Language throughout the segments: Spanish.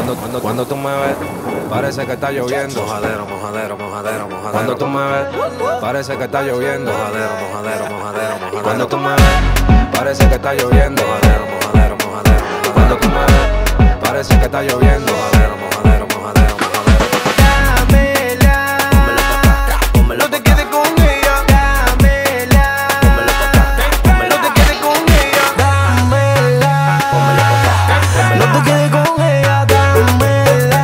Cuando tú me ves, parece que está lloviendo. Mojadero, mojadero, mojadero, mojadero. Cuando tú me ves, parece que está lloviendo. Mojadero, mojadero, mojadero, mojadero. Cuando tú me ves, parece que está lloviendo. Mojadero, mojadero, mojadero, mojadero. Cuando tú me ves, parece que está lloviendo. Mojadero, mojadero, mojadero, mojadero. Dámela, Pónmelo no te quedes con ella. Dámela, no te quedes con ella. Dámela, no te quedes con ella. Dámela,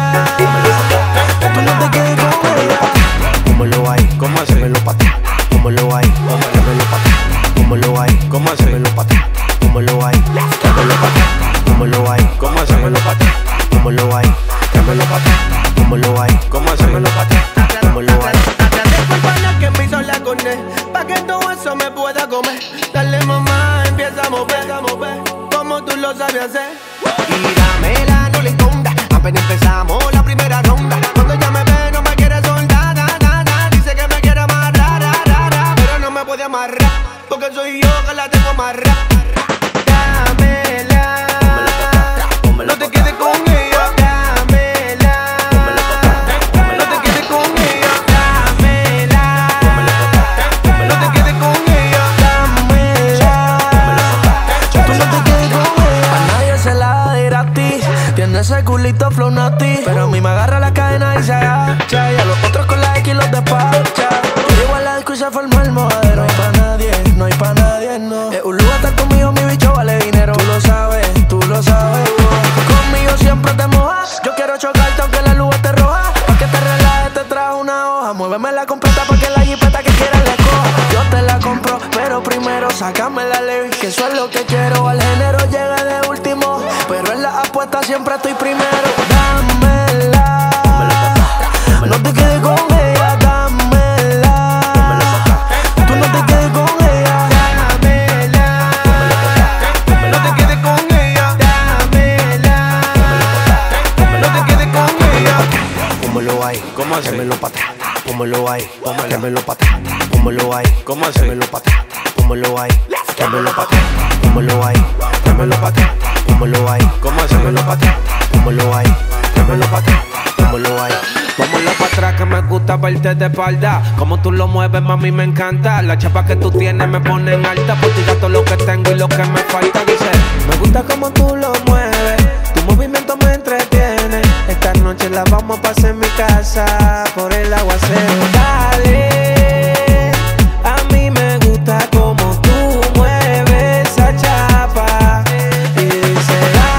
tú no te quedes con ella. Pónmelo ahí, ¿Cómo así? dámelo pa' ti. Pónmelo ahí, dámelo pa' ti. Pónmelo ahí, ¿Cómo así? dámelo pa' ti. Pónmelo ahí, dámelo pa' ti. Pónmelo ahí, ¿Cómo así? dámelo pa' ti. Pónmelo ahí, dámelo pa' ti. Pónmelo ahí, ¿Cómo así? dámelo pa' ti. Pónmelo ahí. Agradezco al pana que me hizo la cornet, pa' que todo eso me pueda comer. Dale mamá, empieza a mover, como tú lo sabes hacer. Y dámela, no le esconda, apenas empezamos la primera ronda. Cuando ella me ve no me quiere soltar, dice que me quiere amarrar, pero no me puede amarrar, porque soy yo que la tengo amarrar. Dámela, no te quedes con ella. Dámela, no te quedes con ella. Dámela, no te quedes con ella. Dámela, tú no te quedes con ella. A nadie se la da de gratis. Tiene ese culito flow nati, pero a mí me agarra la cadena y se agacha. Y a los otros con la X los despacha. Llego a la disco y se formó el mojadero. No hay pa' nadie, no hay pa' nadie, no. Es un lugar estar conmigo, mi bicho vale dinero. Tú lo sabes, conmigo siempre te mojas. Yo quiero chocarte aunque la luz esté roja. Pa' que te relajes te trajo una hoja. Muéveme la completa pa' que la jipeta que quieras le coja. Yo te la compro, pero primero sácame la ley, que eso es lo que quiero. Al género llega de último, pero en la apuesta siempre estoy primero. Dámela, no te quedes con ella. Dámela, tú no te quedes con ella. Dámela, no te quedes con ella. Dámela, no te quedes con ella. Pónmelo ahí, ¿Cómo así? dámelo pa' atrás. Pónmelo ahí, dámelo pa' atrás. Pónmelo ahí, ¿Cómo así? dámelo pa' atrás. Pónmelo ahí, dámelo pa' atrás. Pónmelo ahí, dámelo pa' atrás. Pónmelo ahí, ¿Cómo así? dámelo pa' atrás. Pónmelo ahí, dámelo pa' atrás. Pónmelo ahí. Vámonos para atrás que me gusta verte de espalda. Como tú lo mueves, mami, me encanta. La chapa que tú tienes me pone en alta. Por ti todo lo que tengo y lo que me falta. Dice, me gusta como tú lo mueves. Tu movimiento me entretiene. Esta noche la vamos a pasar en mi casa por el aguacero. Dale, a mí me gusta como tú mueves esa chapa. Y dice,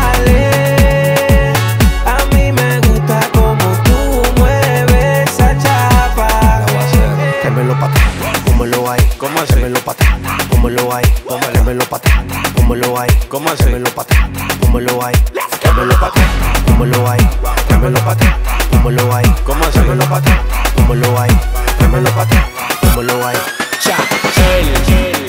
dale, a mí me gusta como tú mueves esa chapa. Dámelo pa' atrás. Pónmelo ahí, ¿Cómo así? dámelo pa' atrás. Pónmelo ahí, dámelo pa' atrás. Pónmelo ahí, ¿Cómo así? dámelo pa' atrás. Pónmelo ahí, dámelo pa' atrás. Pónmelo ahí, dámelo pa' atrás. Pónmelo ahí, ¿Cómo así? dámelo pa' atrás. Pónmelo ahí, dámelo pa' atrás. Pónmelo ahí. Cha,